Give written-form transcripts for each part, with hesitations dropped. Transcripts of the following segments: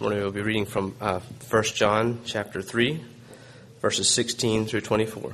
morning we'll be reading from 1 John chapter 3, verses 16 through 24.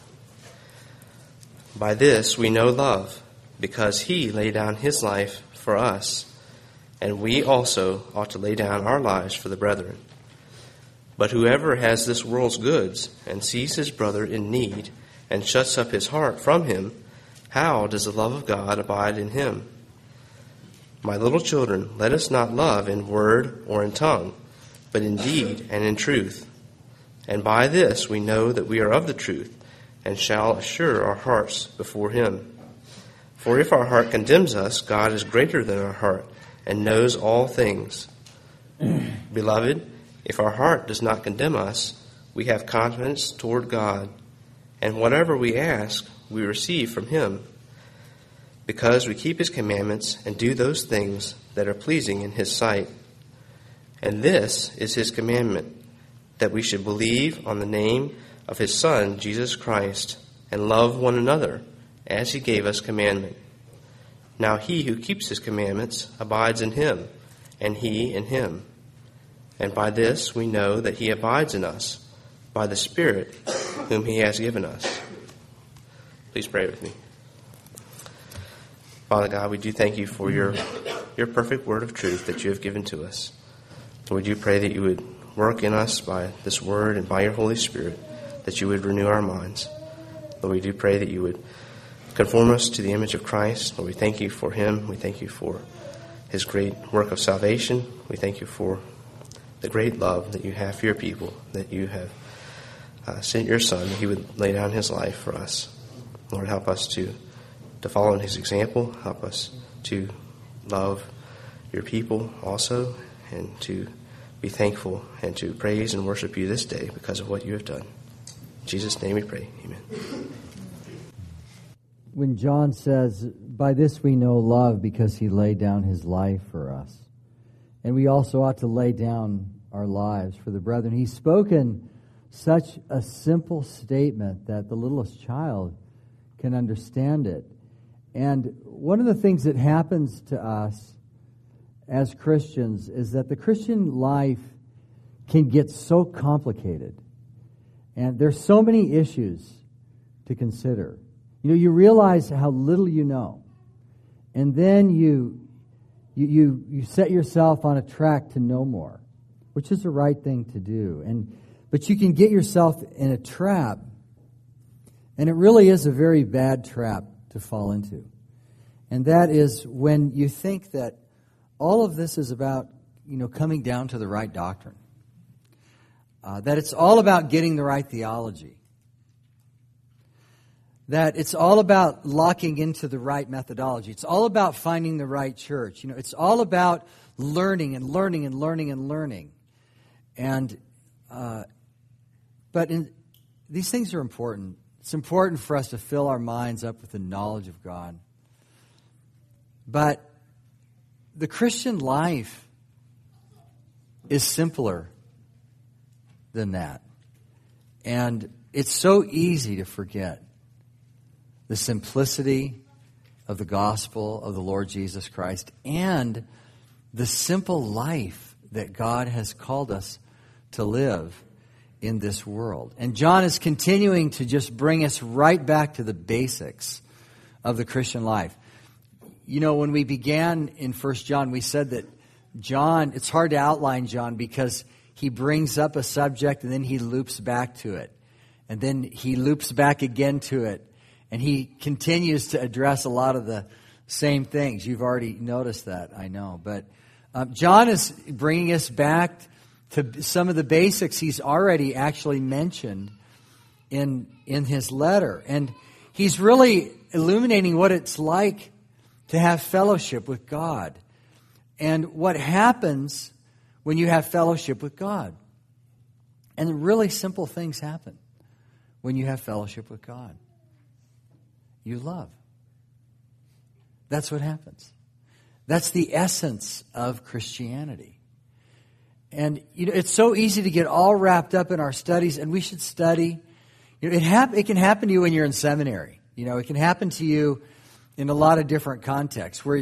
By this we know love, because he laid down his life for us, and we also ought to lay down our lives for the brethren. But whoever has this world's goods and sees his brother in need and shuts up his heart from him, how does the love of God abide in him? My little children, let us not love in word or in tongue, but in deed and in truth. And by this we know that we are of the truth, and shall assure our hearts before him. For if our heart condemns us, God is greater than our heart, and knows all things. Beloved, if our heart does not condemn us, we have confidence toward God, and whatever we ask, we receive from him, because we keep his commandments and do those things that are pleasing in his sight. And this is his commandment, that we should believe on the name of his Son, Jesus Christ, and love one another, as he gave us commandment. Now he who keeps his commandments abides in him, and he in him. And by this we know that he abides in us, by the Spirit whom he has given us. Please pray with me. Father God, we do thank you for your perfect word of truth that you have given to us. And we do pray that you would work in us by this word and by your Holy Spirit, that you would renew our minds. Lord, we do pray that you would conform us to the image of Christ. Lord, we thank you for him. We thank you for his great work of salvation. We thank you for the great love that you have for your people, that you have sent your Son, that he would lay down his life for us. Lord, help us to follow in his example. Help us to love your people also, and to be thankful and to praise and worship you this day because of what you have done. In Jesus' name we pray. Amen. When John says, by this we know love because he laid down his life for us, and we also ought to lay down our lives for the brethren, he's spoken such a simple statement that the littlest child can understand it. And one of the things that happens to us as Christians is that the Christian life can get so complicated. And there's so many issues to consider. You know, you realize how little you know. And then you set yourself on a track to know more, which is the right thing to do. But you can get yourself in a trap, and it really is a very bad trap to fall into. And that is when you think that all of this is about, coming down to the right doctrine. That it's all about getting the right theology. That it's all about locking into the right methodology. It's all about finding the right church. It's all about learning and learning and learning and learning. But these things are important. It's important for us to fill our minds up with the knowledge of God. But the Christian life is simpler than that. And it's so easy to forget the simplicity of the gospel of the Lord Jesus Christ and the simple life that God has called us to live in this world. And John is continuing to just bring us right back to the basics of the Christian life. When we began in 1 John, we said that John, it's hard to outline John because he brings up a subject and then he loops back to it. And then he loops back again to it. And he continues to address a lot of the same things. You've already noticed that, I know. But John is bringing us back to some of the basics he's already actually mentioned in his letter. And he's really illuminating what it's like to have fellowship with God and what happens when you have fellowship with God. And really simple things happen when you have fellowship with God. You love. That's what happens. That's the essence of Christianity. And it's so easy to get all wrapped up in our studies, and we should study. It can happen to you when you're in seminary. It can happen to you in a lot of different contexts where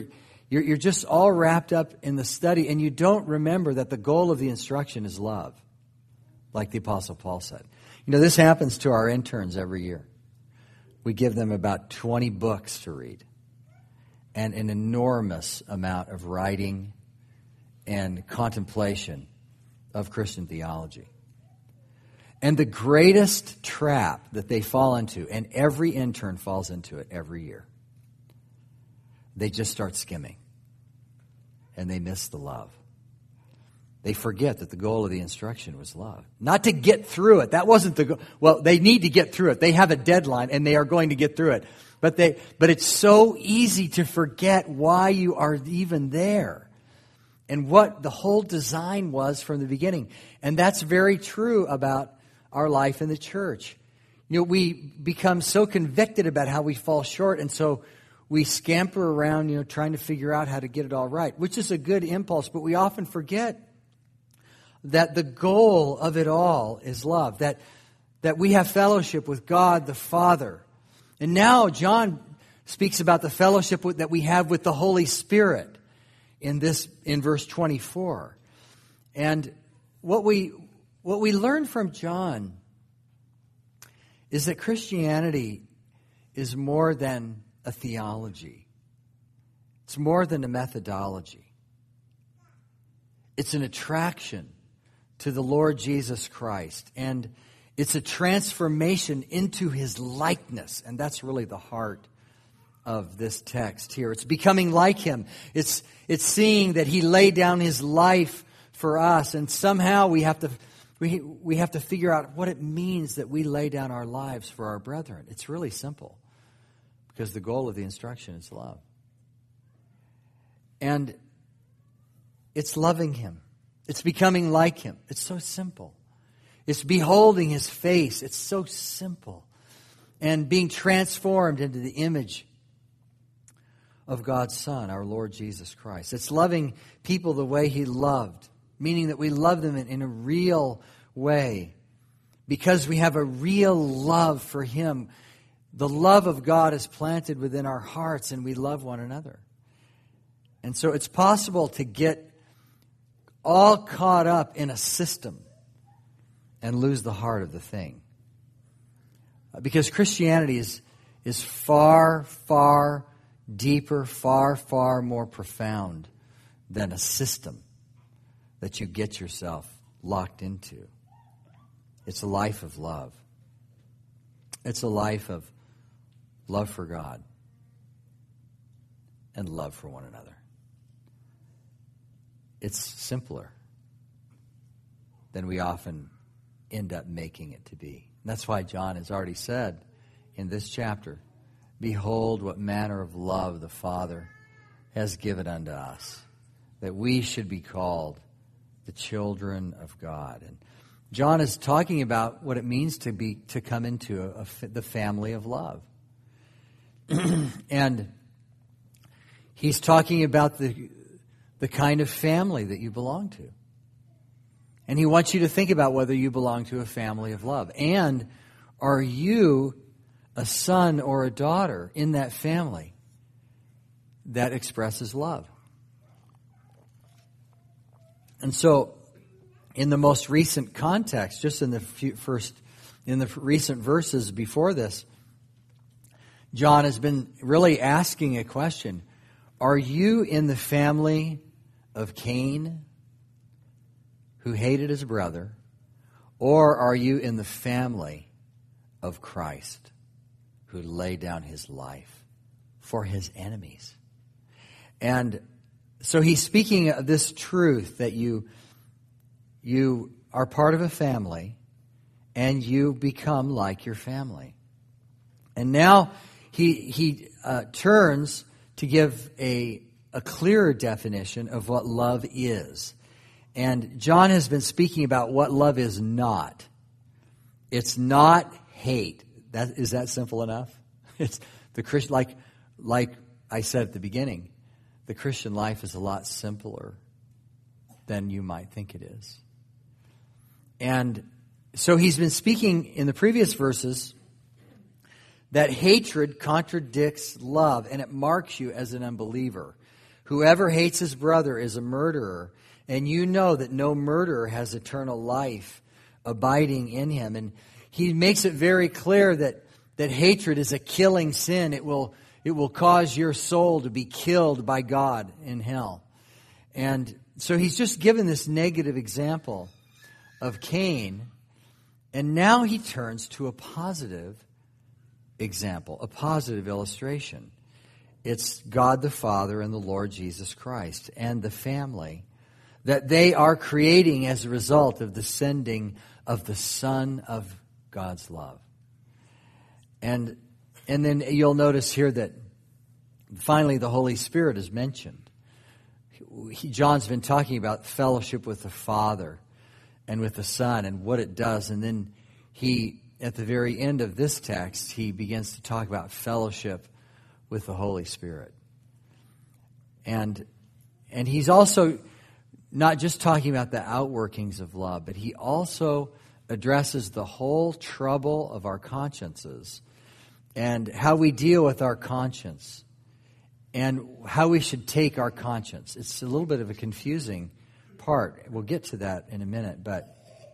You're just all wrapped up in the study, and you don't remember that the goal of the instruction is love, like the Apostle Paul said. This happens to our interns every year. We give them about 20 books to read and an enormous amount of writing and contemplation of Christian theology. And the greatest trap that they fall into, and every intern falls into it every year, they just start skimming. And they miss the love. They forget that the goal of the instruction was love. Not to get through it. That wasn't the goal. Well, they need to get through it. They have a deadline, and they are going to get through it. But it's so easy to forget why you are even there and what the whole design was from the beginning. And that's very true about our life in the church. We become so convicted about how we fall short, and so we scamper around, trying to figure out how to get it all right, which is a good impulse, but we often forget that the goal of it all is love, that we have fellowship with God the Father. And now John speaks about the fellowship that we have with the Holy Spirit in verse 24. And what we learn from John is that Christianity is more than a theology. It's more than a methodology. It's an attraction to the Lord Jesus Christ. And it's a transformation into His likeness. And that's really the heart of this text here. It's becoming like Him. It's seeing that He laid down His life for us. And somehow we have to figure out what it means that we lay down our lives for our brethren. It's really simple. Because the goal of the instruction is love. And it's loving Him. It's becoming like Him. It's so simple. It's beholding His face. It's so simple. And being transformed into the image of God's Son, our Lord Jesus Christ. It's loving people the way He loved, meaning that we love them in a real way because we have a real love for Him. The love of God is planted within our hearts, and we love one another. And so it's possible to get all caught up in a system and lose the heart of the thing. Because Christianity is far, far deeper, far, far more profound than a system that you get yourself locked into. It's a life of love. It's a life of love for God and love for one another. It's simpler than we often end up making it to be. And that's why John has already said in this chapter, "Behold what manner of love the Father has given unto us, that we should be called the children of God." And John is talking about what it means to come into the family of love. And he's talking about the kind of family that you belong to. And he wants you to think about whether you belong to a family of love. And are you a son or a daughter in that family that expresses love? And so, in the most recent context, just in the recent verses before this, John has been really asking a question. Are you in the family of Cain, who hated his brother, or are you in the family of Christ, who laid down His life for His enemies? And so he's speaking of this truth that you are part of a family and you become like your family. And now he turns to give a clearer definition of what love is. And John has been speaking about what love is not. It's not hate. Is that simple enough? It's the Christian, like I said at the beginning, the Christian life is a lot simpler than you might think it is. And so he's been speaking in the previous verses that hatred contradicts love, and it marks you as an unbeliever. Whoever hates his brother is a murderer, and you know that no murderer has eternal life abiding in him. And he makes it very clear that hatred is a killing sin. It will cause your soul to be killed by God in hell. And so he's just given this negative example of Cain, and now he turns to a positive example, a positive illustration. It's God the Father and the Lord Jesus Christ and the family that they are creating as a result of the sending of the Son of God's love. And then you'll notice here that finally the Holy Spirit is mentioned. John's been talking about fellowship with the Father and with the Son and what it does. And then he, at the very end of this text, he begins to talk about fellowship with the Holy Spirit. And he's also not just talking about the outworkings of love, but he also addresses the whole trouble of our consciences and how we deal with our conscience and how we should take our conscience. It's a little bit of a confusing part. We'll get to that in a minute, but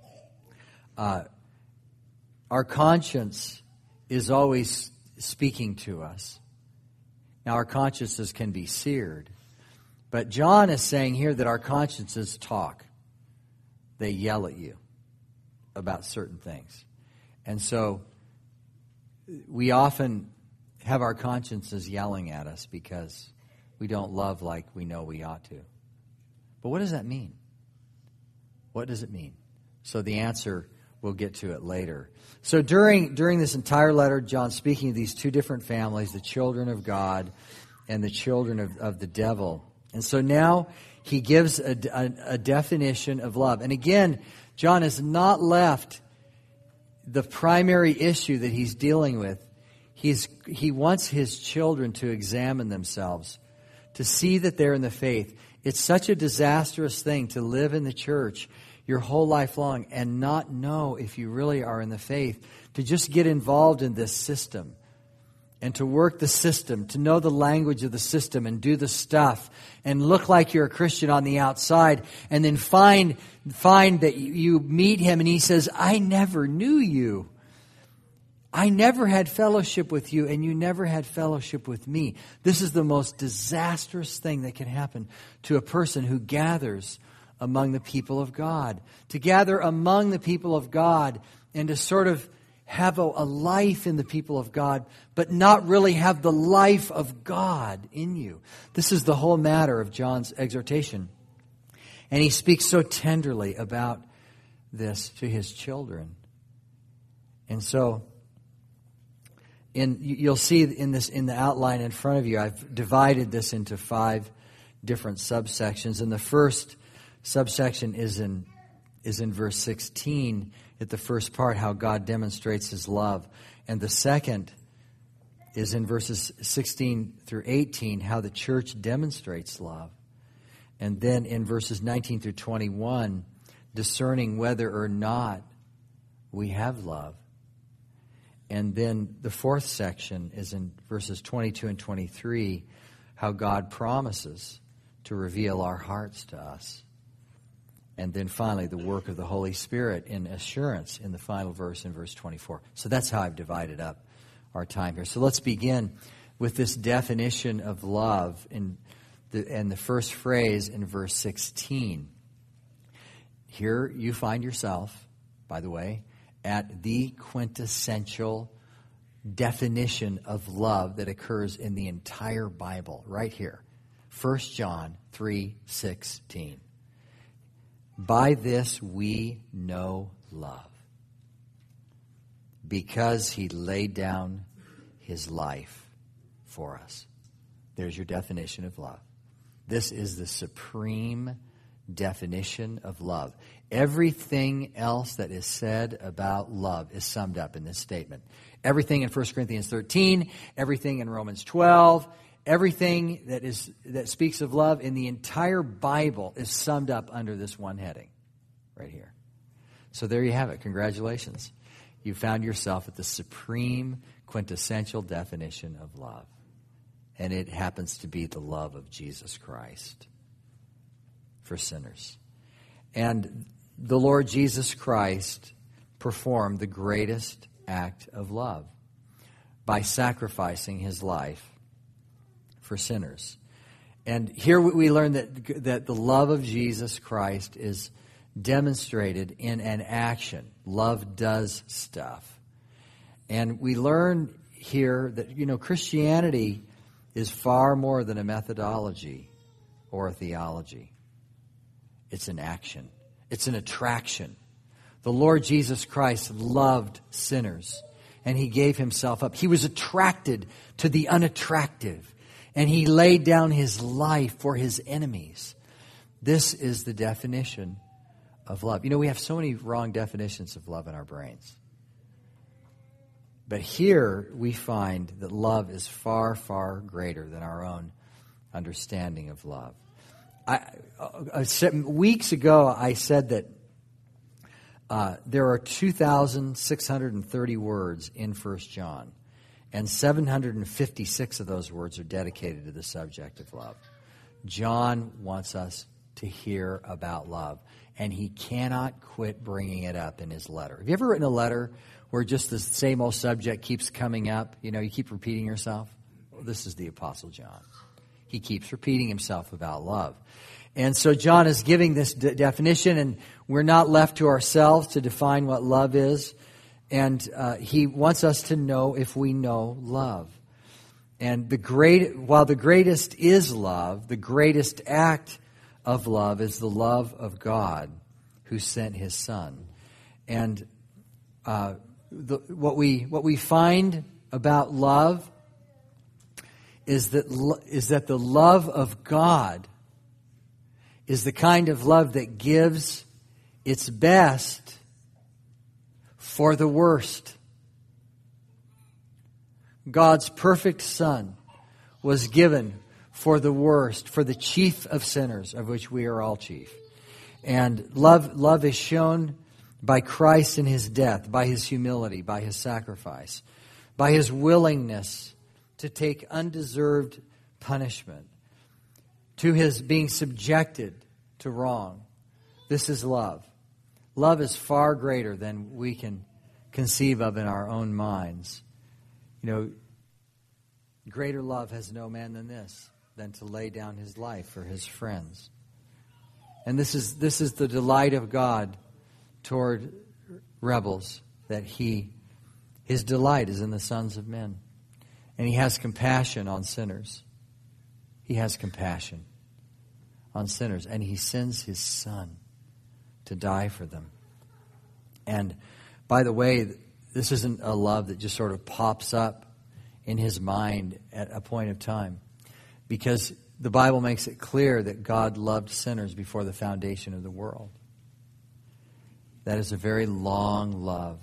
our conscience is always speaking to us. Now, our consciences can be seared, but John is saying here that our consciences talk. They yell at you about certain things. And so we often have our consciences yelling at us because we don't love like we know we ought to. But what does that mean? What does it mean? So the answer, we'll get to it later. So during this entire letter, John's speaking of these two different families, the children of God and the children of the devil. And so now he gives a definition of love. And again, John has not left the primary issue that he's dealing with. He wants his children to examine themselves, to see that they're in the faith. It's such a disastrous thing to live in the church your whole life long and not know if you really are in the faith, to just get involved in this system and to work the system, to know the language of the system and do the stuff and look like you're a Christian on the outside, and then find that you meet him and he says, I never knew you. I never had fellowship with you, and you never had fellowship with me. This is the most disastrous thing that can happen to a person who gathers among the people of God. To gather among the people of God and to sort of have a life in the people of God, but not really have the life of God in you. This is the whole matter of John's exhortation. And he speaks so tenderly about this to his children. And so, you'll see in the outline in front of you, I've divided this into 5 different subsections. And the first subsection is in verse 16, at the first part, how God demonstrates his love. And the second is in verses 16 through 18, how the church demonstrates love. And then in verses 19 through 21, discerning whether or not we have love. And then the fourth section is in verses 22 and 23, how God promises to reveal our hearts to us. And then finally, the work of the Holy Spirit in assurance in the final verse in verse 24. So that's how I've divided up our time here. So let's begin with this definition of love and the first phrase in verse 16. Here you find yourself, by the way, at the quintessential definition of love that occurs in the entire Bible, right here. 1 John 3:16. By this we know love, because he laid down his life for us. There's your definition of love. This is the supreme definition of love. Everything else that is said about love is summed up in this statement. Everything in 1 Corinthians 13, everything in Romans 12, everything that speaks of love in the entire Bible is summed up under this one heading right here. So there you have it. Congratulations. You found yourself at the supreme, quintessential definition of love. and it happens to be the love of Jesus Christ for sinners. And the Lord Jesus Christ performed the greatest act of love by sacrificing his life for sinners. And here we learn that the love of Jesus Christ is demonstrated in an action. Love does stuff. And we learn here that, Christianity is far more than a methodology or a theology. It's an action. It's an attraction. The Lord Jesus Christ loved sinners, and he gave himself up. He was attracted to the unattractive, and he laid down his life for his enemies. This is the definition of love. We have so many wrong definitions of love in our brains. But here we find that love is far, far greater than our own understanding of love. Weeks ago, I said that there are 2,630 words in 1 John, and 756 of those words are dedicated to the subject of love. John wants us to hear about love, and he cannot quit bringing it up in his letter. Have you ever written a letter where just the same old subject keeps coming up? You keep repeating yourself? Well, this is the Apostle John. He keeps repeating himself about love. And so John is giving this definition, and we're not left to ourselves to define what love is. And he wants us to know if we know love. And while the greatest is love, the greatest act of love is the love of God who sent his Son. And what we find about love is that the love of God is the kind of love that gives its best for the worst. God's perfect Son was given for the worst, for the chief of sinners, of which we are all chief. And love is shown by Christ in his death, by his humility, by his sacrifice, by his willingness to take undeserved punishment, to his being subjected to wrong. This is love. Love is far greater than we can conceive of in our own minds. Greater love has no man than this, than to lay down his life for his friends. And this is the delight of God toward rebels, that his delight is in the sons of men. And he has compassion on sinners. He has compassion on sinners, and he sends his Son to die for them. And by the way, this isn't a love that just sort of pops up in his mind at a point of time, because the Bible makes it clear that God loved sinners before the foundation of the world. That is a very long love,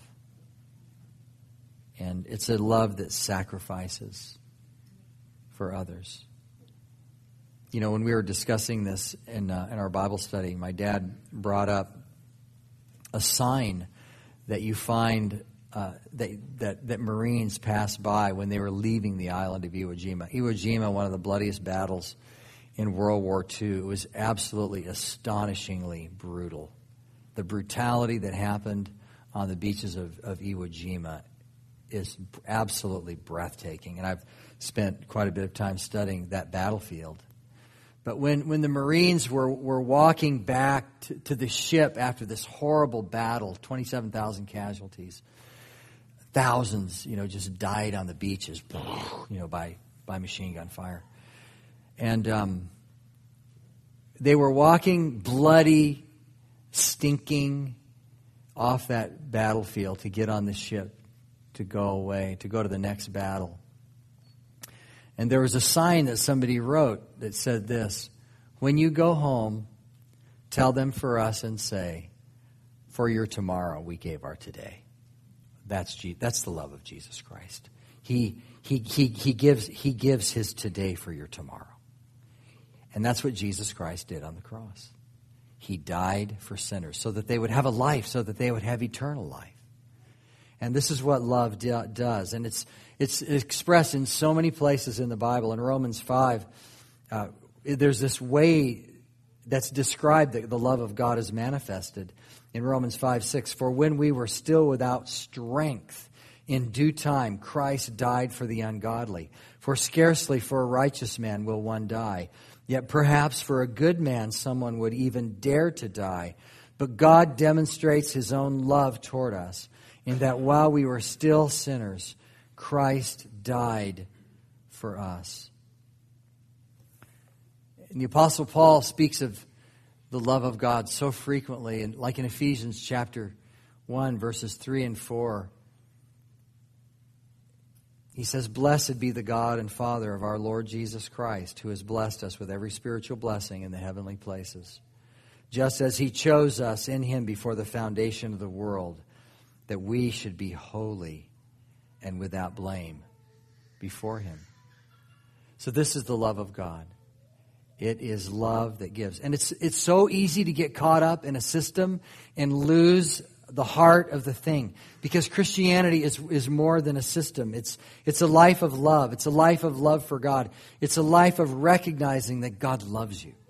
and it's a love that sacrifices for others. When we were discussing this in our Bible study, my dad brought up a sign that you find that Marines passed by when they were leaving the island of Iwo Jima. Iwo Jima, one of the bloodiest battles in World War II. It was absolutely astonishingly brutal. The brutality that happened on the beaches of Iwo Jima is absolutely breathtaking. And I've spent quite a bit of time studying that battlefield. But when the Marines were walking back to the ship after this horrible battle, 27,000 casualties, thousands, just died on the beaches, by machine gun fire. And they were walking bloody, stinking off that battlefield to get on the ship, to go away, to go to the next battle. And there was a sign that somebody wrote that said this: "When you go home, tell them for us and say, 'For your tomorrow we gave our today.'" That's the love of Jesus Christ. He gives his today for your tomorrow. And that's what Jesus Christ did on the cross. He died for sinners so that they would have a life, so that they would have eternal life. And this is what love does. And it's expressed in so many places in the Bible. In Romans 5, there's this way that's described that the love of God is manifested. In Romans 5:6, for when we were still without strength, in due time Christ died for the ungodly. For scarcely for a righteous man will one die. Yet perhaps for a good man someone would even dare to die. But God demonstrates His own love toward us, in that while we were still sinners, Christ died for us. And the Apostle Paul speaks of the love of God so frequently, and like in Ephesians chapter 1, verses 3 and 4. He says, blessed be the God and Father of our Lord Jesus Christ, who has blessed us with every spiritual blessing in the heavenly places, just as He chose us in Him before the foundation of the world, that we should be holy and without blame before Him. So this is the love of God. It is love that gives. And it's so easy to get caught up in a system and lose the heart of the thing. Because Christianity is more than a system. It's a life of love. It's a life of love for God. It's a life of recognizing that God loves you.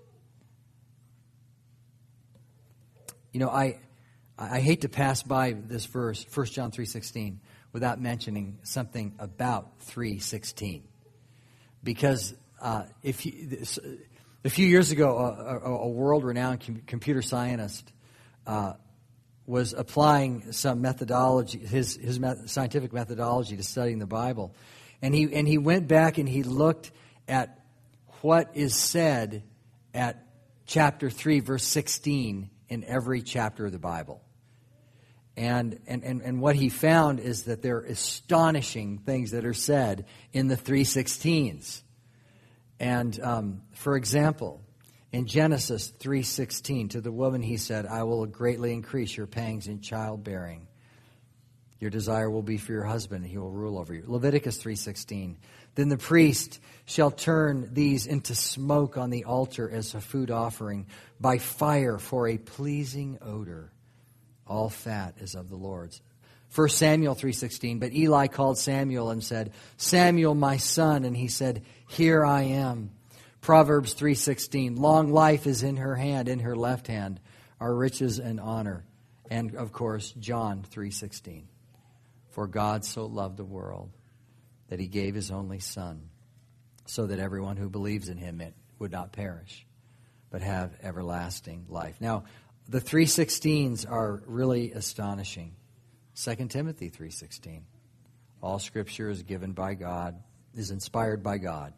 You know, I hate to pass by this verse, 1 John 3:16, without mentioning something about 3:16. Because a few years ago, a world-renowned computer scientist was applying some methodology, his scientific methodology to studying the Bible, and he went back and he looked at what is said at chapter 3, verse 16 in every chapter of the Bible, and what he found is that there are astonishing things that are said in the 3:16s. And for example, in Genesis 3:16, to the woman He said, I will greatly increase your pangs in childbearing. Your desire will be for your husband, and he will rule over you. Leviticus 3:16, then the priest shall turn these into smoke on the altar as a food offering by fire for a pleasing odor. All fat is of the Lord's. 1 Samuel 3:16, but Eli called Samuel and said, Samuel, my son, and he said, here I am. Proverbs 3:16, long life is in her hand, in her left hand are riches and honor. And of course, John 3:16, for God so loved the world that He gave His only Son, so that everyone who believes in Him would not perish, but have everlasting life. Now, the 3:16s are really astonishing. 2 Timothy 3:16. All Scripture is given by God, is inspired by God.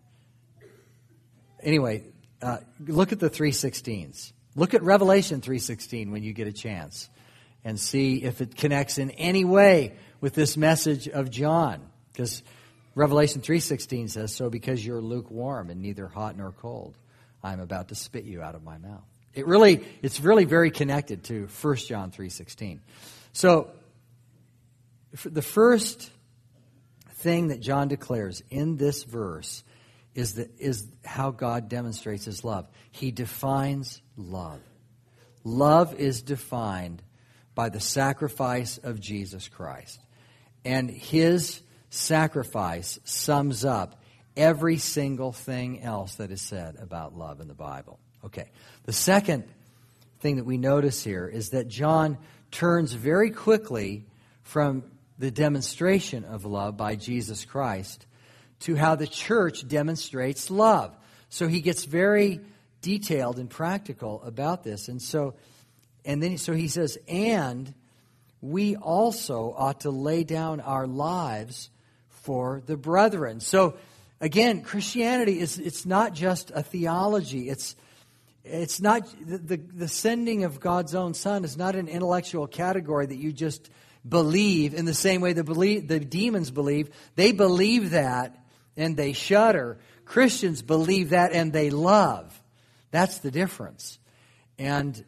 Anyway, look at the 3:16s. Look at Revelation 3:16 when you get a chance, and see if it connects in any way with this message of John. Because Revelation 3:16 says, so because you're lukewarm and neither hot nor cold, I'm about to spit you out of my mouth. It's really very connected to 1 John 3:16. So, the first thing that John declares in this verse is how God demonstrates His love. He defines love. Love is defined by the sacrifice of Jesus Christ. And His sacrifice sums up every single thing else that is said about love in the Bible. Okay. The second thing that we notice here is that John turns very quickly from the demonstration of love by Jesus Christ to how the church demonstrates love. So he gets very detailed and practical about this. So he says, and we also ought to lay down our lives for the brethren. So again, Christianity it's not just a theology. It's not the sending of God's own Son is not an intellectual category that you just believe in the same way the demons believe. They believe that and they shudder. Christians believe that and they love. That's the difference. And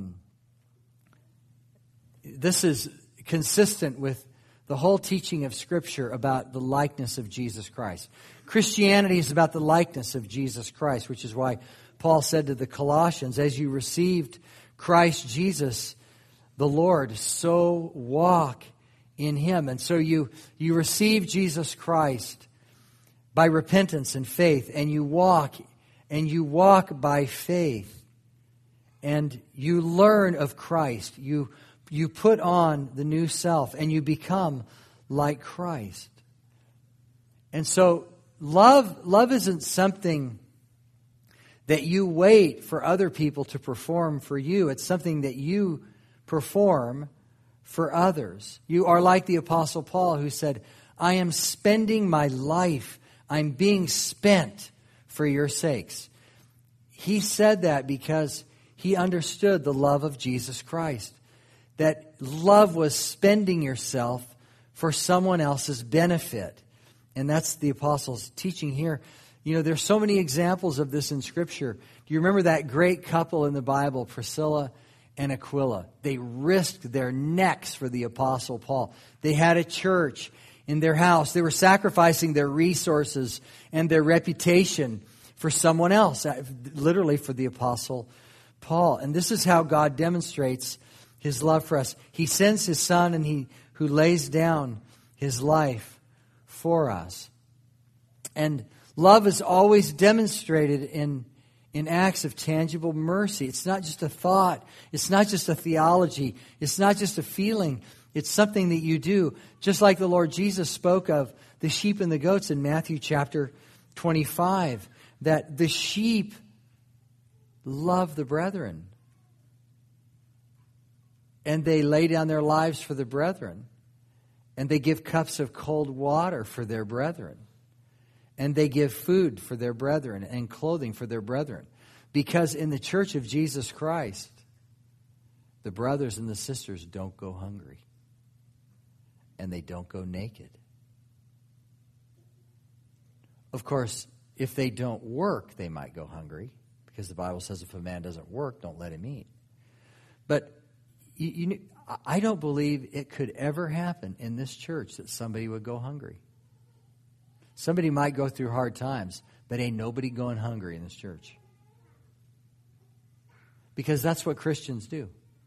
this is consistent with the whole teaching of Scripture about the likeness of Jesus Christ. Christianity is about the likeness of Jesus Christ, which is why Paul said to the Colossians, as you received Christ Jesus the Lord, so walk in Him. And so you receive Jesus Christ by repentance and faith, and you walk by faith. And you learn of Christ. You put on the new self, and you become like Christ. And so love isn't something that you wait for other people to perform for you. It's something that you perform for others. You are like the Apostle Paul, who said, I am spending my life, I'm being spent for your sakes. He said that because he understood the love of Jesus Christ. That love was spending yourself for someone else's benefit. And that's the apostles' teaching here. You know, there's so many examples of this in Scripture. Do you remember that great couple in the Bible, Priscilla and Aquila? They risked their necks for the Apostle Paul. They had a church in their house. They were sacrificing their resources and their reputation for someone else, literally for the Apostle Paul. And this is how God demonstrates His love for us. He sends His Son, and who lays down His life for us. And love is always demonstrated in acts of tangible mercy. It's not just a thought. It's not just a theology. It's not just a feeling. It's something that you do. Just like the Lord Jesus spoke of the sheep and the goats in Matthew chapter 25. That the sheep love the brethren. And they lay down their lives for the brethren. And they give cups of cold water for their brethren. And they give food for their brethren and clothing for their brethren. Because in the church of Jesus Christ, the brothers and the sisters don't go hungry. And they don't go naked. Of course, if they don't work, they might go hungry. Because the Bible says if a man doesn't work, don't let him eat. But I don't believe it could ever happen in this church that somebody would go hungry. Somebody might go through hard times, but ain't nobody going hungry in this church. Because that's what Christians do.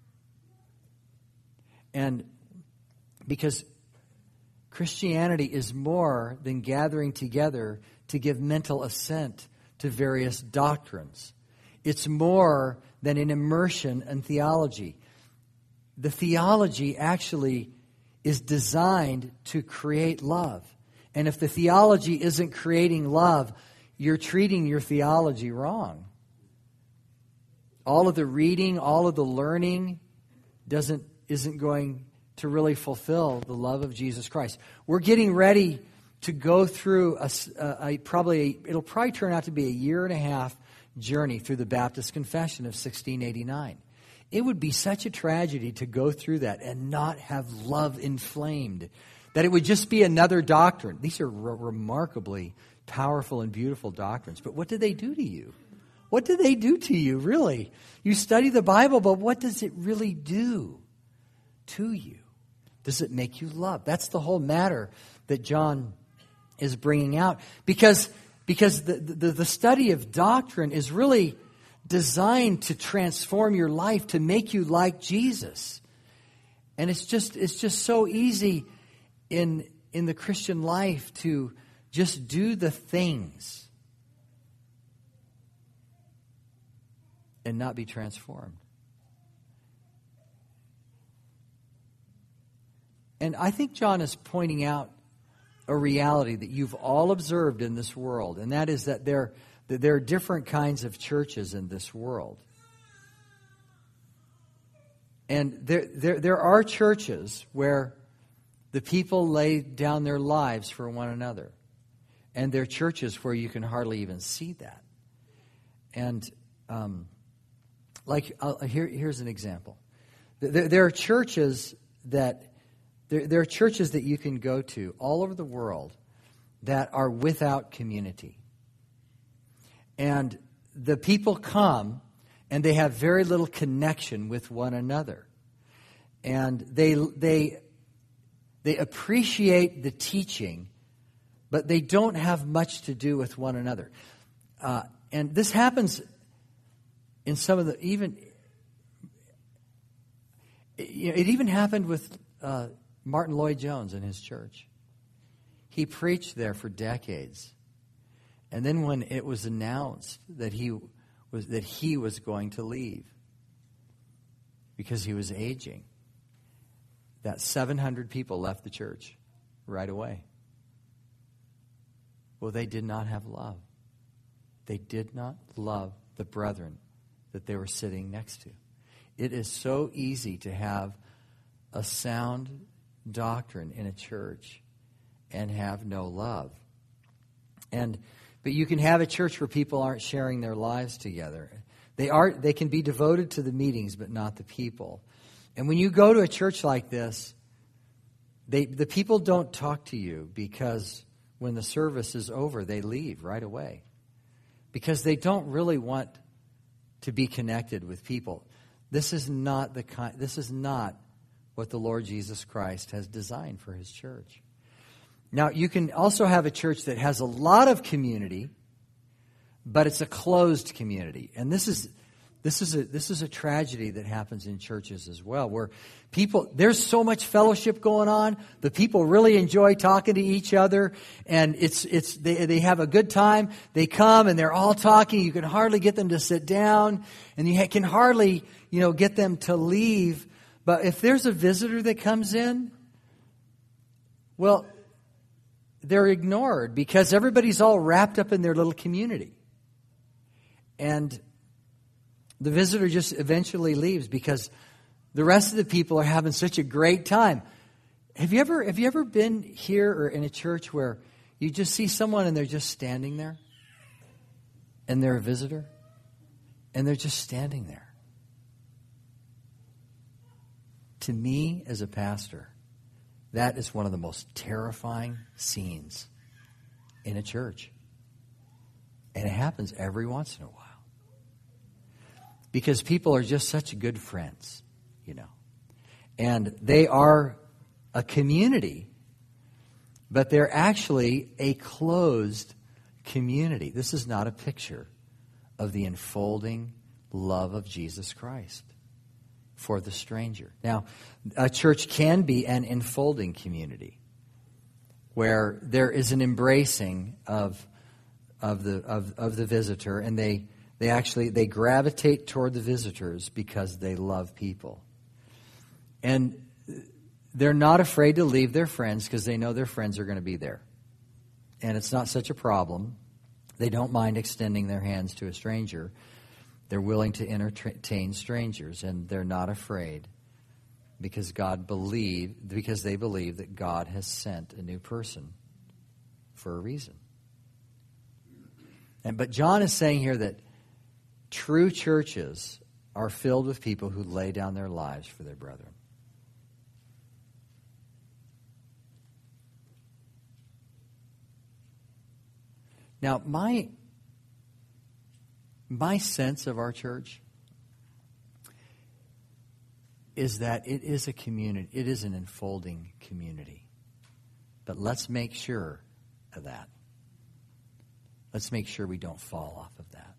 And because Christianity is more than gathering together to give mental assent to various doctrines. It's more than an immersion in theology. The theology actually is designed to create love. And if the theology isn't creating love, you're treating your theology wrong. All of the reading, all of the learning isn't going to really fulfill the love of Jesus Christ. We're getting ready to go through it'll probably turn out to be a 1.5-year journey through the Baptist Confession of 1689. It would be such a tragedy to go through that and not have love inflamed. That it would just be another doctrine. These are remarkably powerful and beautiful doctrines. But what do they do to you? What do they do to you, really? You study the Bible, but what does it really do to you? Does it make you love? That's the whole matter that John is bringing out. Because the study of doctrine is really designed to transform your life, to make you like Jesus. And it's just so easy in the Christian life to just do the things and not be transformed. And I think John is pointing out a reality that you've all observed in this world, and that is that there are different kinds of churches in this world. And there are churches where the people lay down their lives for one another. And there are churches where you can hardly even see that. And here's an example. There are churches that you can go to all over the world that are without community. And the people come and they have very little connection with one another. And they appreciate the teaching, but they don't have much to do with one another. And this happens in some of the it even happened with Martin Lloyd-Jones in his church. He preached there for decades. And then when it was announced that he was going to leave because he was aging, that 700 people left the church right away. Well, they did not have love. They did not love the brethren that they were sitting next to. It is so easy to have a sound doctrine in a church and have no love. But you can have a church where people aren't sharing their lives together. They can be devoted to the meetings, but not the people. And when you go to a church like this, the people don't talk to you, because when the service is over, they leave right away. Because they don't really want to be connected with people. This is not what the Lord Jesus Christ has designed for his church. Now, you can also have a church that has a lot of community, but it's a closed community. And this is a tragedy that happens in churches as well, where there's so much fellowship going on. The people really enjoy talking to each other, and they have a good time. They come and they're all talking. You can hardly get them to sit down, and you can hardly, get them to leave. But if there's a visitor that comes in, well, they're ignored because everybody's all wrapped up in their little community. And the visitor just eventually leaves because the rest of the people are having such a great time. Have you ever been here or in a church where you just see someone and they're just standing there? And they're a visitor? And they're just standing there. To me, as a pastor, that is one of the most terrifying scenes in a church. And it happens every once in a while. Because people are just such good friends, And they are a community, but they're actually a closed community. This is not a picture of the enfolding love of Jesus Christ for the stranger. Now, a church can be an enfolding community where there is an embracing of the visitor, and they gravitate toward the visitors because they love people. And they're not afraid to leave their friends because they know their friends are going to be there. And it's not such a problem. They don't mind extending their hands to a stranger. They're willing to entertain strangers, and they're not afraid because they believe that God has sent a new person for a reason. But John is saying here that true churches are filled with people who lay down their lives for their brethren. Now, my sense of our church is that it is a community. It is an enfolding community. But let's make sure of that. Let's make sure we don't fall off of that.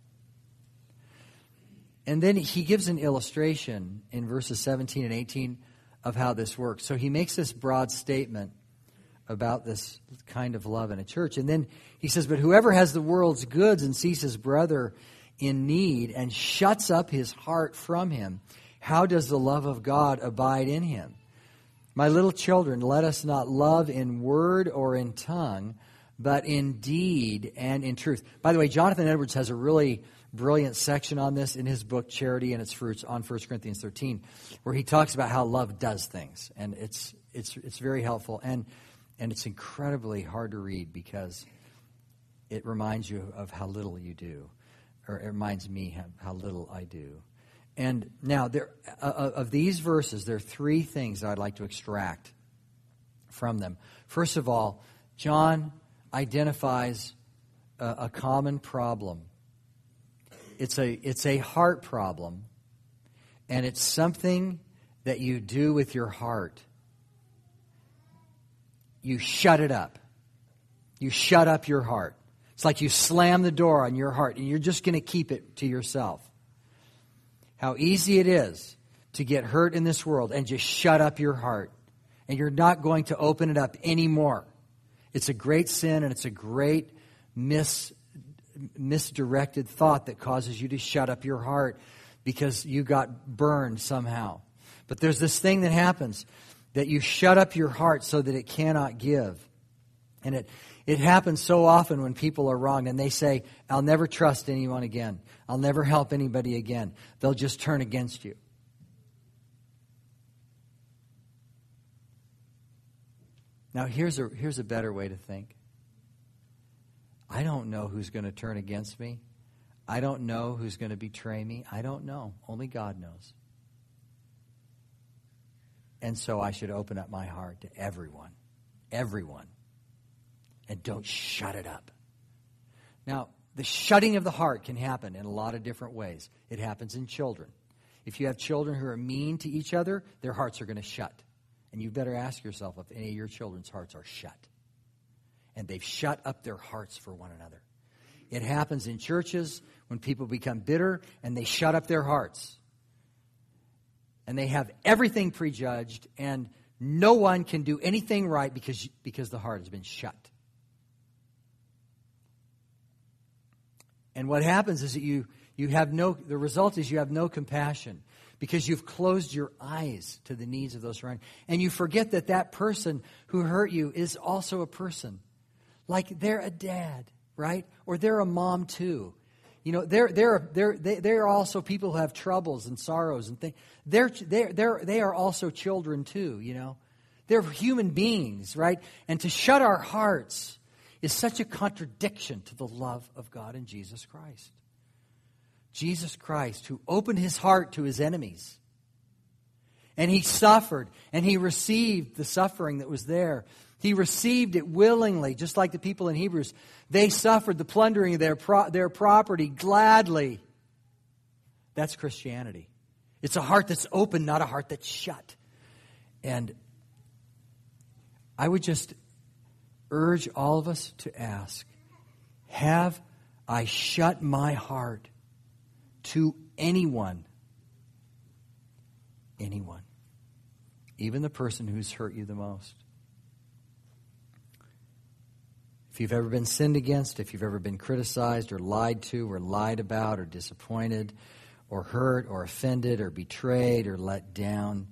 And then he gives an illustration in verses 17 and 18 of how this works. So he makes this broad statement about this kind of love in a church. And then he says, but whoever has the world's goods and sees his brother in need and shuts up his heart from him, how does the love of God abide in him? My little children, let us not love in word or in tongue, but in deed and in truth. By the way, Jonathan Edwards has a really brilliant section on this in his book, Charity and Its Fruits, on 1 Corinthians 13, where he talks about how love does things. And it's very helpful. And it's incredibly hard to read because it reminds you of how little you do. Or it reminds me how little I do. And now, of these verses, there are three things I'd like to extract from them. First of all, John identifies a common problem. It's a heart problem, and it's something that you do with your heart. You shut it up. You shut up your heart. It's like you slam the door on your heart, and you're just going to keep it to yourself. How easy it is to get hurt in this world and just shut up your heart And you're not going to open it up anymore. It's a great sin, and it's a great misdirected thought that causes you to shut up your heart because you got burned somehow. But there's this thing that happens, that you shut up your heart so that it cannot give. And it happens so often when people are wronged and they say, I'll never trust anyone again. I'll never help anybody again. They'll just turn against you. Now here's a better way to think. I don't know who's going to turn against me. I don't know who's going to betray me. I don't know. Only God knows. And so I should open up my heart to everyone. Everyone. And don't shut it up. Now, the shutting of the heart can happen in a lot of different ways. It happens in children. If you have children who are mean to each other, their hearts are going to shut. And you better ask yourself if any of your children's hearts are shut. And they've shut up their hearts for one another. It happens in churches when people become bitter and they shut up their hearts. And they have everything prejudged, and no one can do anything right because the heart has been shut. And what happens is that the result is you have no compassion because you've closed your eyes to the needs of those surrounding. And you forget that person who hurt you is also a person. Like they're a dad, right? Or they're a mom too. You know, they're also people who have troubles and sorrows and things. They are also children too, you know. They're human beings, right? And to shut our hearts is such a contradiction to the love of God in Jesus Christ. Jesus Christ, who opened his heart to his enemies. And he suffered, and he received the suffering that was there. He received it willingly, just like the people in Hebrews. They suffered the plundering of their property gladly. That's Christianity. It's a heart that's open, not a heart that's shut. And I would just urge all of us to ask, have I shut my heart to anyone? Anyone. Even the person who's hurt you the most. If you've ever been sinned against, if you've ever been criticized or lied to or lied about or disappointed or hurt or offended or betrayed or let down,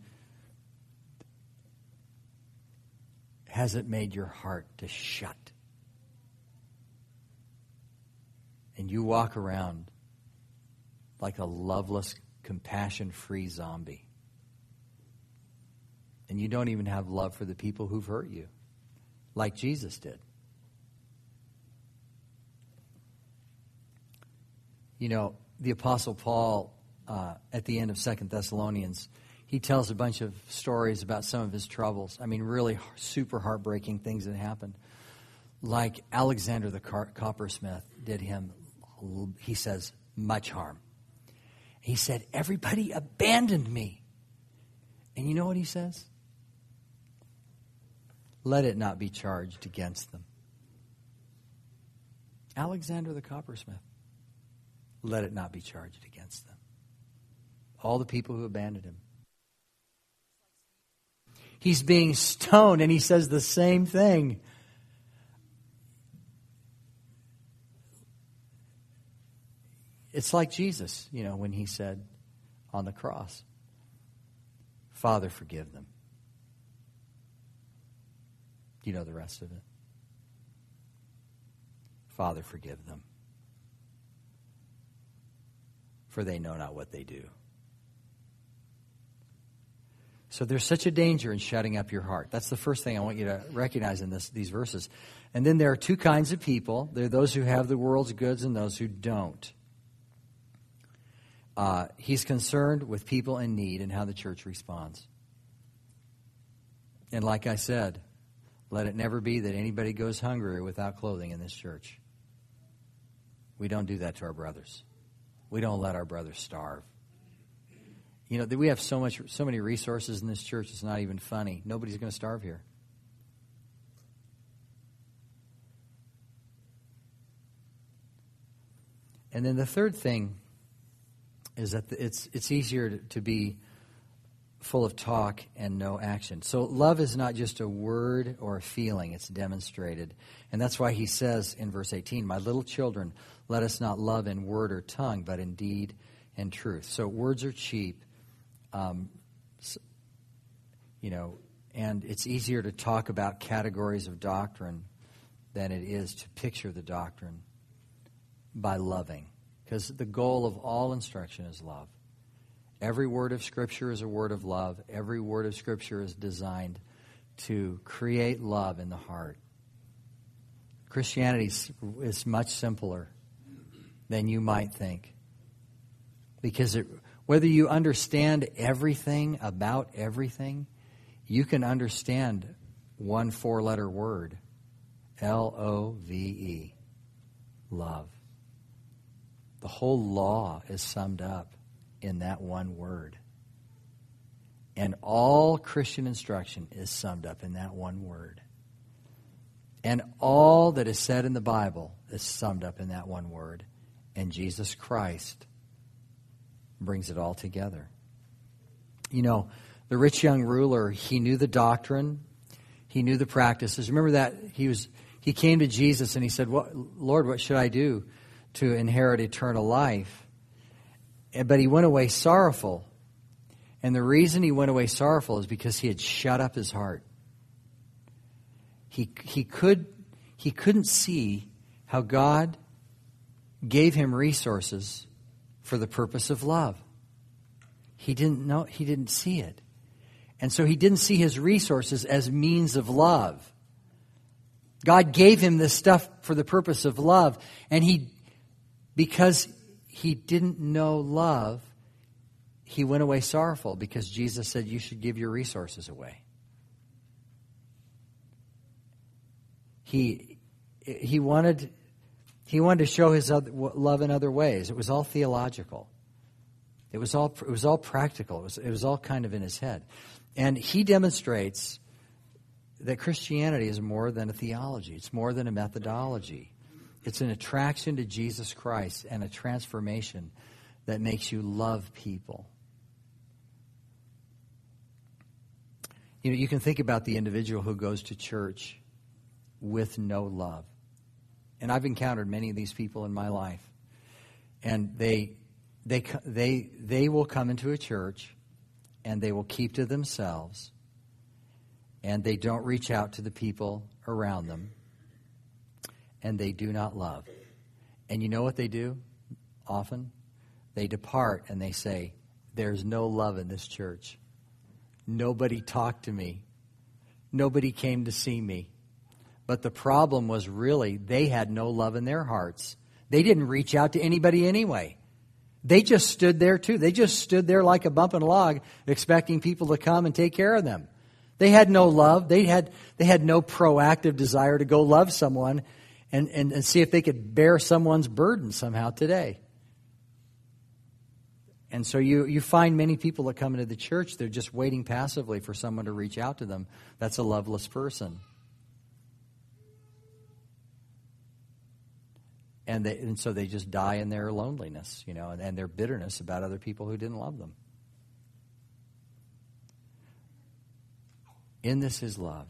has it made your heart to shut? And you walk around like a loveless, compassion-free zombie. And you don't even have love for the people who've hurt you, like Jesus did. You know, the Apostle Paul, at the end of 2 Thessalonians, he tells a bunch of stories about some of his troubles. I mean, really super heartbreaking things that happened. Like Alexander the coppersmith did him, he says, much harm. He said, everybody abandoned me. And you know what he says? Let it not be charged against them. Alexander the coppersmith. Let it not be charged against them. All the people who abandoned him. He's being stoned, and he says the same thing. It's like Jesus, you know, when he said on the cross, Father, forgive them. You know the rest of it. Father, forgive them, for they know not what they do. So there's such a danger in shutting up your heart. That's the first thing I want you to recognize in these verses. And then there are two kinds of people. There are those who have the world's goods and those who don't. He's concerned with people in need and how the church responds. And like I said, let it never be that anybody goes hungry or without clothing in this church. We don't do that to our brothers. We don't let our brothers starve. You know, we have so many resources in this church, it's not even funny. Nobody's going to starve here. And then the third thing is that it's easier to be full of talk and no action. So love is not just a word or a feeling, it's demonstrated. And that's why he says in verse 18, "My little children, let us not love in word or tongue, but in deed and truth." So words are cheap, and it's easier to talk about categories of doctrine than it is to picture the doctrine by loving. Because the goal of all instruction is love. Every word of Scripture is a word of love. Every word of Scripture is designed to create love in the heart. Christianity is much simpler than you might think. Because whether you understand everything about everything, you can understand one four-letter word, L-O-V-E, love. The whole law is summed up in that one word. And all Christian instruction is summed up in that one word. And all that is said in the Bible is summed up in that one word. And Jesus Christ brings it all together. You know, the rich young ruler, he knew the doctrine, he knew the practices. Remember that he came to Jesus and he said, "Lord, what should I do to inherit eternal life?" But he went away sorrowful. And the reason he went away sorrowful is because he had shut up his heart. He couldn't see how God gave him resources for the purpose of love. He didn't see it. And so he didn't see his resources as means of love. God gave him this stuff for the purpose of love, and because he didn't know love, he went away sorrowful, because Jesus said you should give your resources away. He wanted to show his love in other ways. It was all theological. It was all practical. It was all kind of in his head. And he demonstrates that Christianity is more than a theology. It's more than a methodology. It's an attraction to Jesus Christ and a transformation that makes you love people. You know, you can think about the individual who goes to church with no love. And I've encountered many of these people in my life. And they will come into a church and they will keep to themselves, and they don't reach out to the people around them, and they do not love. And you know what they do often? They depart and they say, "There's no love in this church. Nobody talked to me. Nobody came to see me." But the problem was really they had no love in their hearts. They didn't reach out to anybody anyway. They just stood there too. They just stood there like a bumping log, expecting people to come and take care of them. They had no love. They had no proactive desire to go love someone and see if they could bear someone's burden somehow today. And so you find many people that come into the church, they're just waiting passively for someone to reach out to them. That's a loveless person. And so they just die in their loneliness, and their bitterness about other people who didn't love them. In this is love,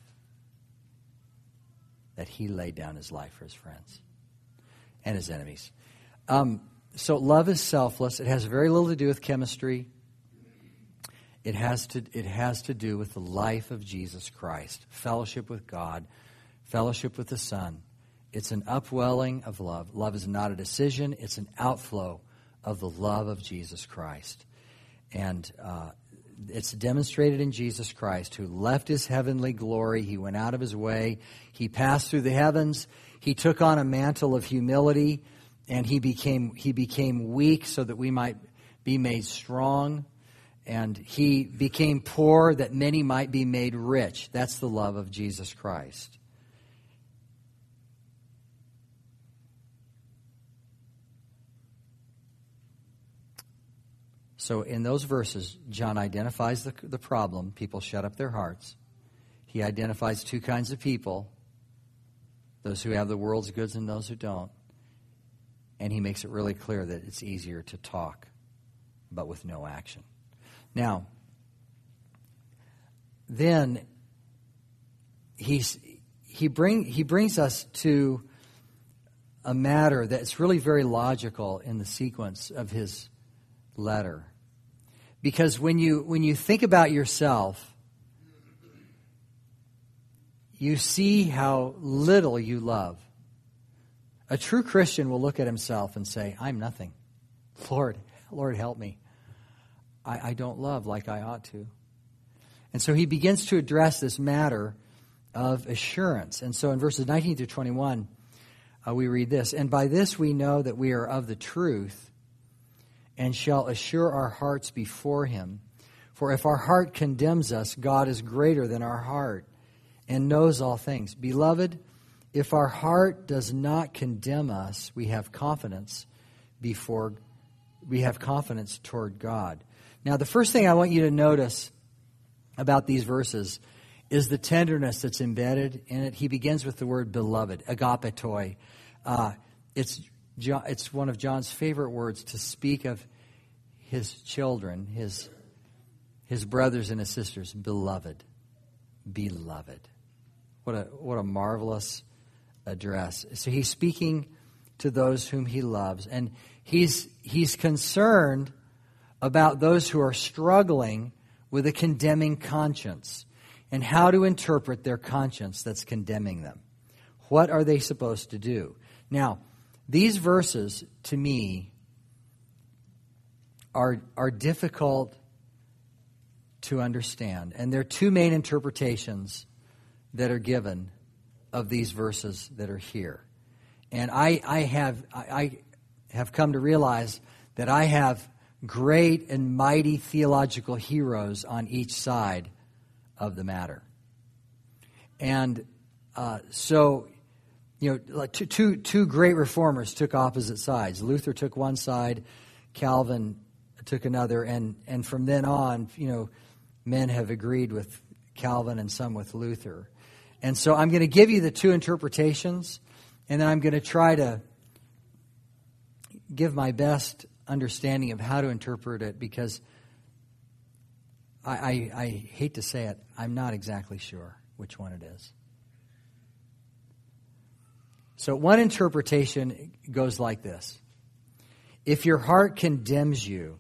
that he laid down his life for his friends and his enemies. So love is selfless. It has very little to do with chemistry. It has to do with the life of Jesus Christ, fellowship with God, fellowship with the Son. It's an upwelling of love. Love is not a decision. It's an outflow of the love of Jesus Christ. And it's demonstrated in Jesus Christ, who left his heavenly glory. He went out of his way. He passed through the heavens. He took on a mantle of humility, and he became weak so that we might be made strong. And he became poor that many might be made rich. That's the love of Jesus Christ. So in those verses, John identifies the problem. People shut up their hearts. He identifies two kinds of people, those who have the world's goods and those who don't. And he makes it really clear that it's easier to talk, but with no action. Now, then he brings us to a matter that's really very logical in the sequence of his letter. Because when you think about yourself, you see how little you love. A true Christian will look at himself and say, I'm nothing. Lord, help me. I don't love like I ought to. And so he begins to address this matter of assurance. And so in verses 19 through 21, we read this, and by this we know that we are of the truth and shall assure our hearts before him. For if our heart condemns us, God is greater than our heart and knows all things. Beloved, if our heart does not condemn us, we have confidence toward God. Now, the first thing I want you to notice about these verses is the tenderness that's embedded in it. He begins with the word beloved, agapetoi. It's one of John's favorite words to speak of his children, his brothers and his sisters, beloved. Beloved. What a marvelous address. So he's speaking to those whom he loves, and he's concerned about those who are struggling with a condemning conscience and how to interpret their conscience that's condemning them. What are they supposed to do? Now, these verses, to me, are difficult to understand. And there are two main interpretations that are given of these verses that are here. And I have come to realize that I have great and mighty theological heroes on each side of the matter. And so, like two great reformers took opposite sides. Luther took one side, Calvin took another, and from then on, men have agreed with Calvin and some with Luther. And so I'm going to give you the two interpretations, and then I'm going to try to give my best understanding of how to interpret it, because I hate to say it, I'm not exactly sure which one it is. So one interpretation goes like this. If your heart condemns you,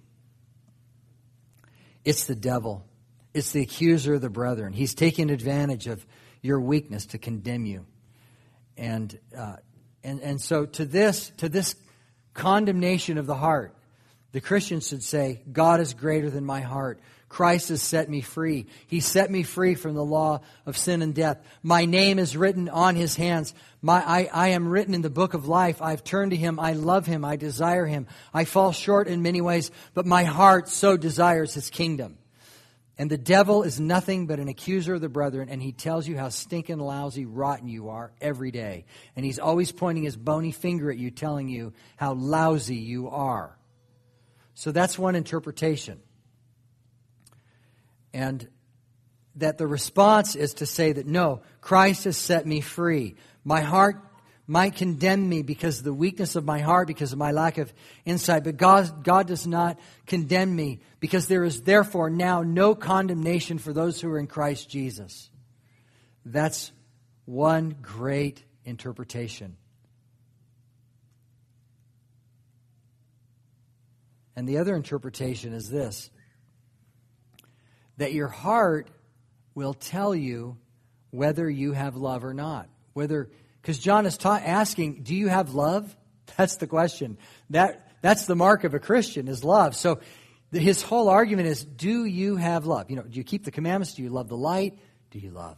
it's the devil. It's the accuser of the brethren. He's taking advantage of your weakness to condemn you. And so to this condemnation of the heart, the Christian should say, God is greater than my heart. Christ has set me free. He set me free from the law of sin and death. My name is written on his hands. I am written in the book of life. I've turned to him. I love him. I desire him. I fall short in many ways, but my heart so desires his kingdom. And the devil is nothing but an accuser of the brethren, and he tells you how stinking lousy, rotten you are every day. And he's always pointing his bony finger at you, telling you how lousy you are. So that's one interpretation. And that the response is to say that, no, Christ has set me free. My heart might condemn me because of the weakness of my heart, because of my lack of insight. But God does not condemn me, because there is therefore now no condemnation for those who are in Christ Jesus. That's one great interpretation. And the other interpretation is this: that your heart will tell you whether you have love or not. Because John is asking, do you have love? That's the question. That's the mark of a Christian, is love. So his whole argument is, do you have love? Do you keep the commandments? Do you love the light? Do you love?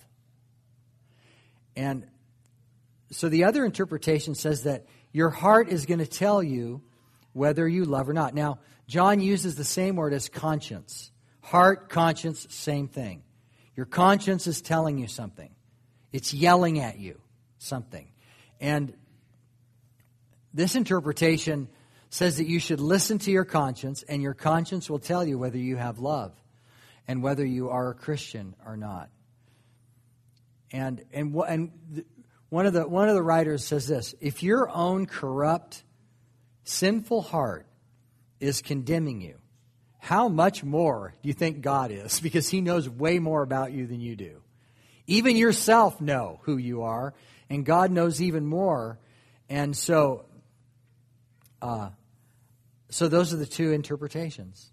And so the other interpretation says that your heart is going to tell you whether you love or not. Now, John uses the same word as conscience. Heart, conscience, same thing. Your conscience is telling you something. It's yelling at you something. And this interpretation says that you should listen to your conscience, and your conscience will tell you whether you have love and whether you are a Christian or not. And one of the writers says this: if your own corrupt, sinful heart is condemning you, how much more do you think God is? Because He knows way more about you than you do. Even yourself know who you are, and God knows even more. And so those are the two interpretations.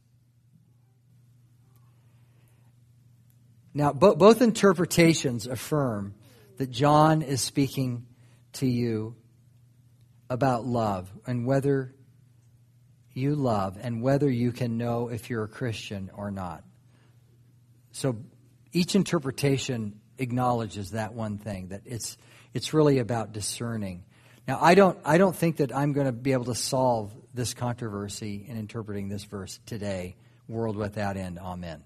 Now, both interpretations affirm that John is speaking to you about love and whether you love and whether you can know if you're a Christian or not. So each interpretation acknowledges that one thing, that it's really about discerning. Now, I don't think that I'm going to be able to solve this controversy in interpreting this verse today, world without end, amen.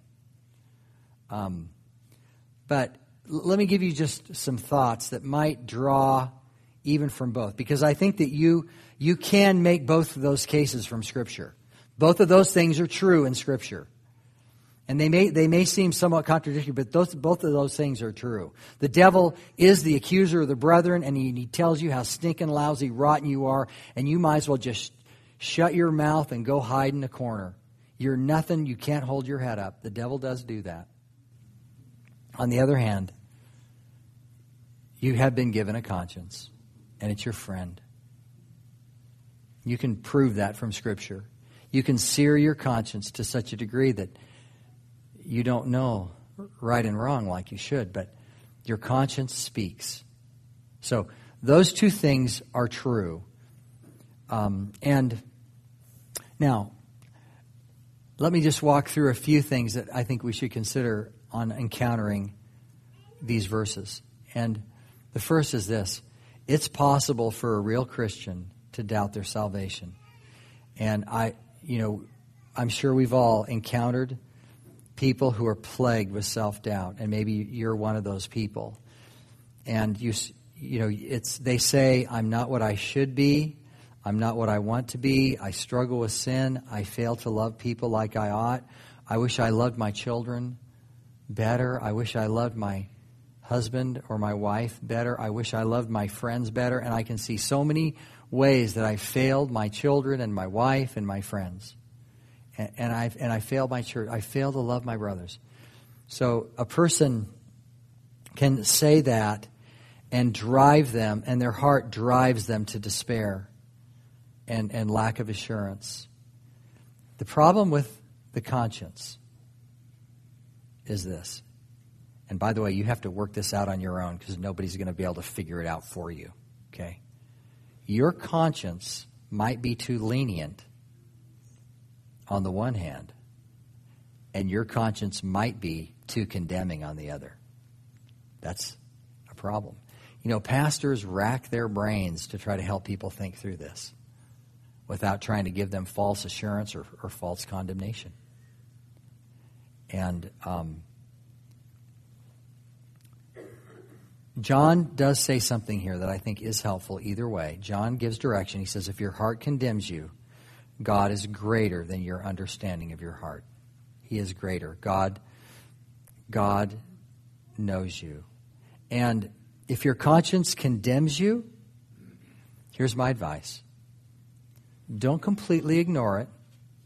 But let me give you just some thoughts that might draw even from both, because I think that you can make both of those cases from Scripture. Both of those things are true in Scripture. And they may seem somewhat contradictory, but both of those things are true. The devil is the accuser of the brethren, and he tells you how stinking lousy, rotten you are, and you might as well just shut your mouth and go hide in a corner. You're nothing. You can't hold your head up. The devil does do that. On the other hand, you have been given a conscience, and it's your friend. You can prove that from Scripture. You can sear your conscience to such a degree that you don't know right and wrong like you should, but your conscience speaks. So those two things are true. And now, let me just walk through a few things that I think we should consider on encountering these verses. And the first is this: it's possible for a real Christian to doubt their salvation. And I'm sure we've all encountered people who are plagued with self-doubt, and maybe you're one of those people. And they say, I'm not what I should be. I'm not what I want to be. I struggle with sin. I fail to love people like I ought. I wish I loved my children better. I wish I loved my husband or my wife better. I wish I loved my friends better. And I can see so many ways that I failed my children and my wife and my friends. And I failed my church. I failed to love my brothers. So a person can say that and drive them, and their heart drives them to despair and lack of assurance. The problem with the conscience is this. And by the way, you have to work this out on your own, because nobody's going to be able to figure it out for you. Okay? Your conscience might be too lenient on the one hand, and your conscience might be too condemning on the other. That's a problem. Pastors rack their brains to try to help people think through this without trying to give them false assurance or false condemnation. And John does say something here that I think is helpful either way. John gives direction. He says, if your heart condemns you, God is greater than your understanding of your heart. He is greater. God knows you. And if your conscience condemns you, here's my advice. Don't completely ignore it,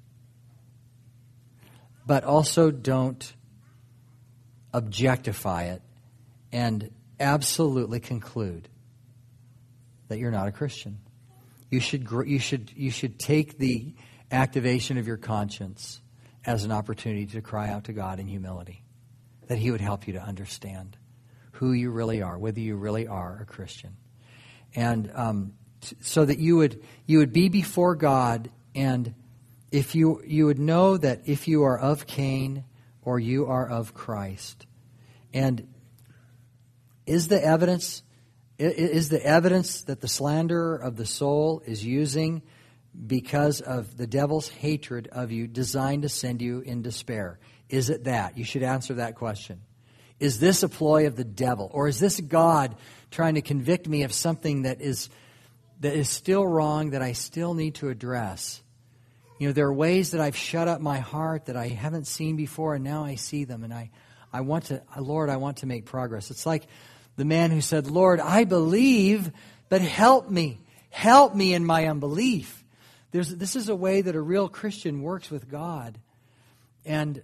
but also don't objectify it and absolutely conclude that you're not a Christian. You should take the activation of your conscience as an opportunity to cry out to God in humility, that He would help you to understand who you really are, whether you really are a Christian, and so that you would be before God, and if you would know that if you are of Cain or you are of Christ, and is the evidence that the slanderer of the soul is using because of the devil's hatred of you, designed to send you in despair? Is it that? You should answer that question. Is this a ploy of the devil? Or is this God trying to convict me of something that is still wrong, that I still need to address? There are ways that I've shut up my heart that I haven't seen before, and now I see them, and I want to make progress. It's like the man who said, Lord, I believe, but help me in my unbelief. This is a way that a real Christian works with God. And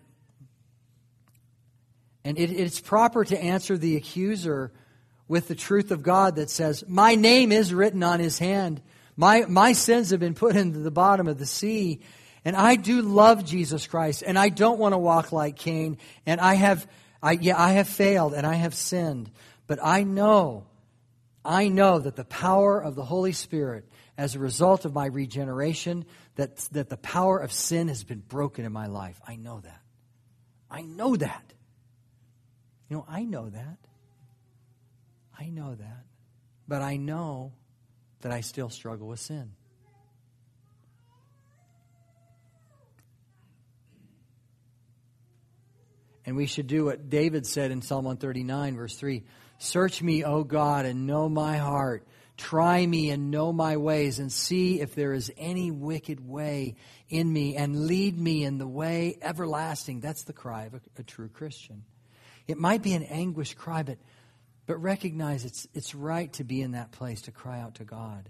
it's proper to answer the accuser with the truth of God that says, my name is written on his hand. My sins have been put into the bottom of the sea. And I do love Jesus Christ. And I don't want to walk like Cain. And I have failed and I have sinned. But I know that the power of the Holy Spirit, as a result of my regeneration, that the power of sin has been broken in my life. I know that. I know that. I know that. I know that. But I know that I still struggle with sin. And we should do what David said in Psalm 139, verse 3. Search me, O God, and know my heart. Try me and know my ways, and see if there is any wicked way in me, and lead me in the way everlasting. That's the cry of a true Christian. It might be an anguished cry, but recognize it's right to be in that place, to cry out to God.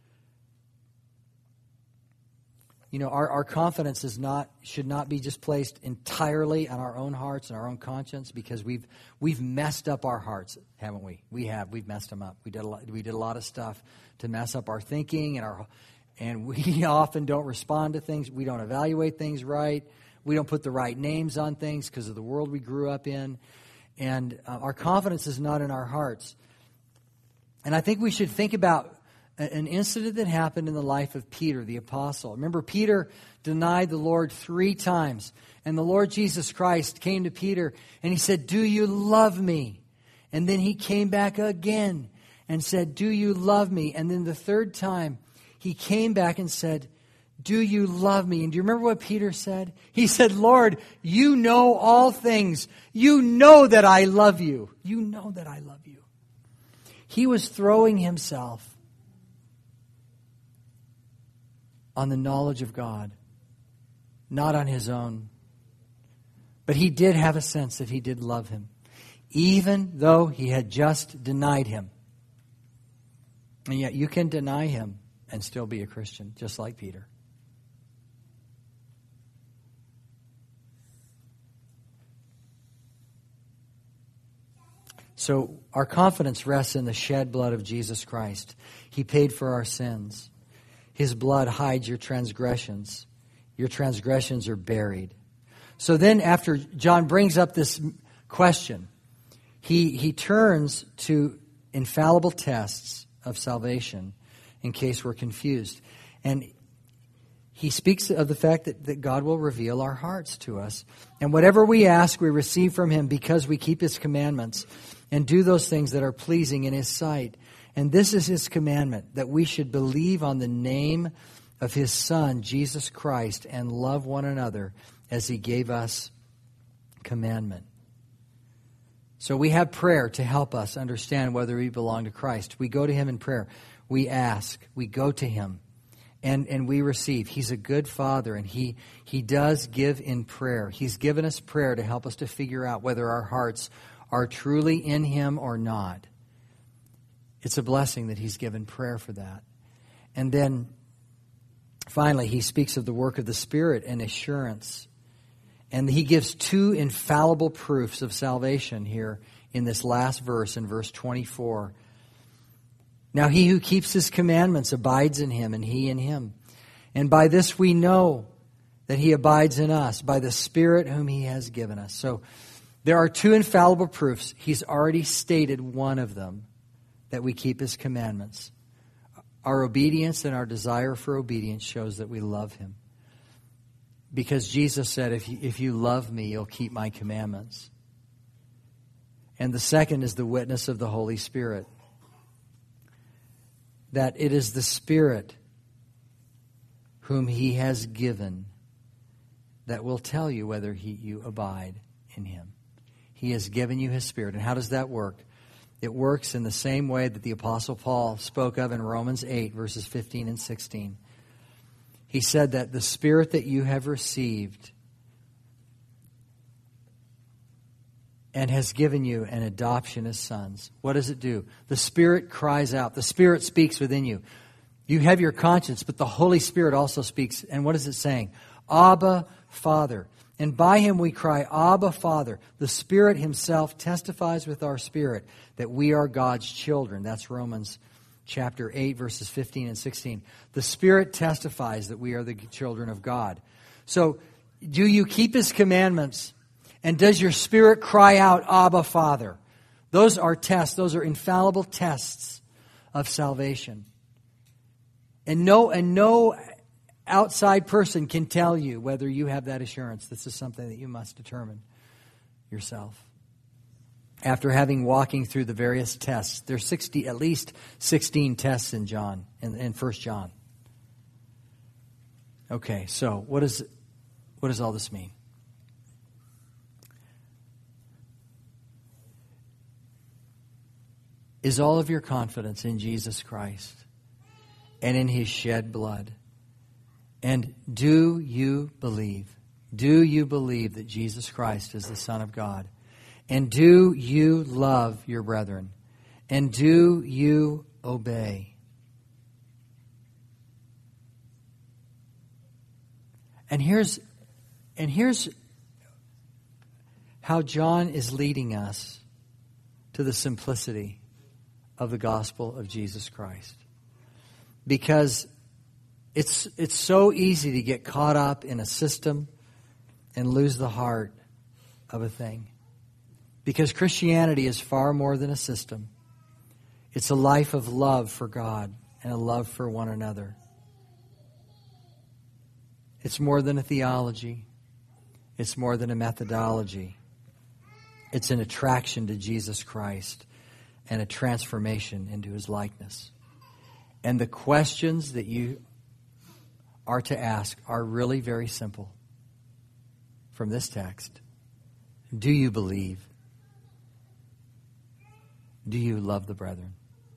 Our confidence should not be just placed entirely on our own hearts and our own conscience, because we've messed up our hearts, haven't we? We've messed them up. We did a lot of stuff to mess up our thinking, and we often don't respond to things. We don't evaluate things right. We don't put the right names on things because of the world we grew up in. And our confidence is not in our hearts. And I think we should think about an incident that happened in the life of Peter, the apostle. Remember, Peter denied the Lord 3 times. And the Lord Jesus Christ came to Peter and he said, do you love me? And then he came back again and said, do you love me? And then the 3rd time he came back and said, do you love me? And do you remember what Peter said? He said, Lord, you know all things. You know that I love you. You know that I love you. He was throwing himself on the knowledge of God, not on his own. But he did have a sense that he did love him, even though he had just denied him. And yet you can deny him and still be a Christian, just like Peter. So our confidence rests in the shed blood of Jesus Christ. He paid for our sins. His blood hides your transgressions. Your transgressions are buried. So then after John brings up this question, he turns to infallible tests of salvation in case we're confused. And he speaks of the fact that God will reveal our hearts to us. And whatever we ask, we receive from him because we keep his commandments and do those things that are pleasing in his sight. And this is his commandment, that we should believe on the name of his Son, Jesus Christ, and love one another as he gave us commandment. So we have prayer to help us understand whether we belong to Christ. We go to him in prayer. We ask. We go to him. And we receive. He's a good Father, and he does give in prayer. He's given us prayer to help us to figure out whether our hearts are truly in him or not. It's a blessing that he's given prayer for that. And then, finally, he speaks of the work of the Spirit and assurance. And he gives 2 infallible proofs of salvation here in this last verse, in verse 24. Now he who keeps his commandments abides in him, and he in him. And by this we know that he abides in us, by the Spirit whom he has given us. So there are 2 infallible proofs. He's already stated one of them, that we keep his commandments. Our obedience and our desire for obedience shows that we love him. Because Jesus said, if you love me, you'll keep my commandments. And the second is the witness of the Holy Spirit. That it is the Spirit whom he has given that will tell you whether you abide in him. He has given you his Spirit. And how does that work? It works in the same way that the Apostle Paul spoke of in Romans 8, verses 15 and 16. He said that the Spirit that you have received and has given you an adoption as sons. What does it do? The Spirit cries out. The Spirit speaks within you. You have your conscience, but the Holy Spirit also speaks. And what is it saying? Abba, Father. And by him we cry, Abba, Father. The Spirit himself testifies with our spirit that we are God's children. That's Romans chapter 8, verses 15 and 16. The Spirit testifies that we are the children of God. So, do you keep his commandments? And does your spirit cry out, Abba, Father? Those are tests. Those are infallible tests of salvation. And no outside person can tell you whether you have that assurance. This is something that you must determine yourself. After having walking through the various tests, there's at least 16 tests in 1 John. Okay, so what does all this mean? Is all of your confidence in Jesus Christ and in his shed blood? And do you believe? Do you believe that Jesus Christ is the Son of God? And do you love your brethren? And do you obey? And here's how John is leading us to the simplicity of the gospel of Jesus Christ. Because it's so easy to get caught up in a system and lose the heart of a thing. Because Christianity is far more than a system. It's a life of love for God and a love for one another. It's more than a theology. It's more than a methodology. It's an attraction to Jesus Christ and a transformation into his likeness. And the questions that you are to ask are really very simple from this text. Do you believe? Do you love the brethren?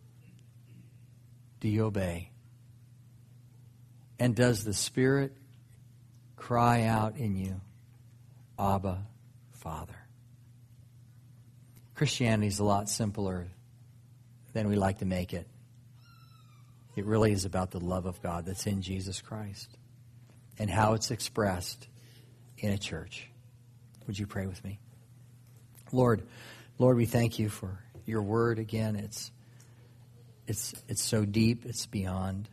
Do you obey? And does the Spirit cry out in you, Abba, Father? Christianity is a lot simpler than we like to make it. It really is about the love of God that's in Jesus Christ and how it's expressed in a church. Would you pray with me? Lord, we thank you for your word again. It's so deep, it's beyond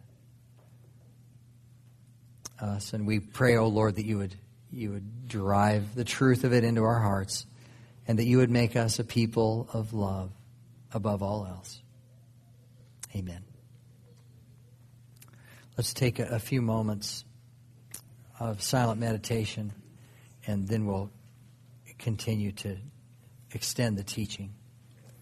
us. And we pray, oh Lord, that you would drive the truth of it into our hearts and that you would make us a people of love above all else. Amen. Let's take a few moments of silent meditation, and then we'll continue to extend the teaching.